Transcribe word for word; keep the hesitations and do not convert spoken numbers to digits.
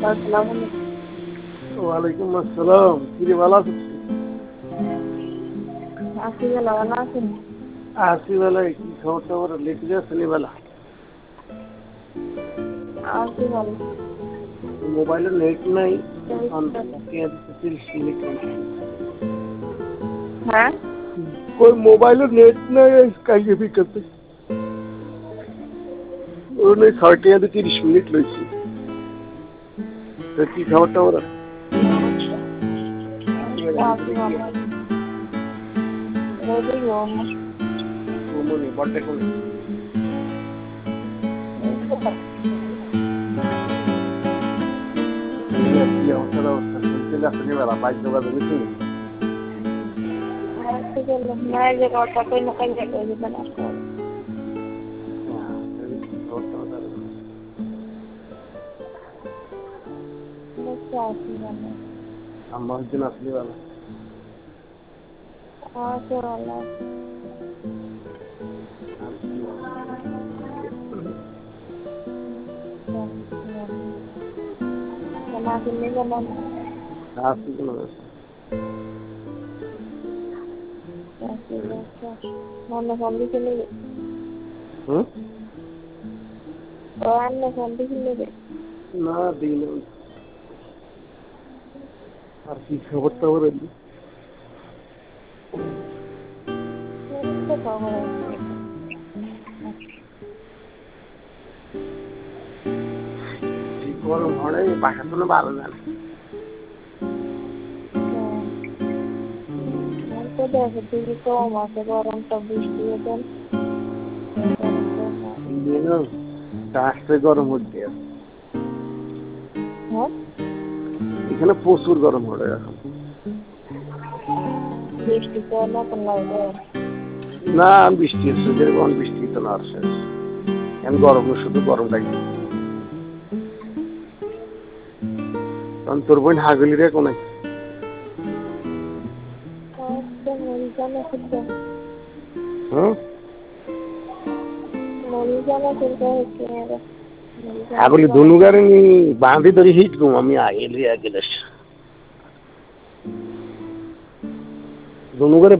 আসসালামু আলাইকুম। ওয়ালাইকুম আসসালাম। কি রে, ভালো আছিস? আছি ভালো, ভালো আছেন? আছি বেলায় কি খবর টবর লিখে যাচ্ছেন বেলা? আছি ভালো। মোবাইলে নেট নাই, এই তো। তিরিশ মিনিট হ্যাঁ, ওই মোবাইলে নেট নাই কাইকে বিকাতে ওই নেই ছয়টি আগে তিরিশ মিনিট লইছি। তো কি খবর টবর? আছি ভালো। রেডি হন। মনে বড্ডে কোন কি অবস্থা অবস্থা শুনতে যাচ্ছেন বেলা বাইক যোগাযোগ নিচ্ছি। मैं जो रोटा कोई ना कोई जगह भी बना कर मैं क्या आती बना अम्मा दिन असली वाला हाँ तो वाला बना के नहीं बना आसी को ना ऐसे ऐसा मैंने फैमिली के लिए हम्म और अन्य फैमिली के लिए ना दिन আর কি খবর টবর এলি? तो खबर है কি গরম হলে বাসা তো ভালো জানে। तो जैसे टीवी को वहाँ से गरम तब बिजली एकदम আসতে গরম হচ্ছে हाँ এখানে প্রচুর গরম হলে এখন। बिजली को ना करना है না বৃষ্টি হচ্ছে যেরকম বৃষ্টি তো না আসে এখন গরম শুধু গরম লাগে। কারণ তোর বোন হাগলি রে কোনে तो मरी जाना खुद হ্যাঁ मरी जाना खुद है क्या হাগলি দুনুগারে নি বাঁধি ধরে হিট গুম আমি আগে লিয়ে গেলে দুনুগারে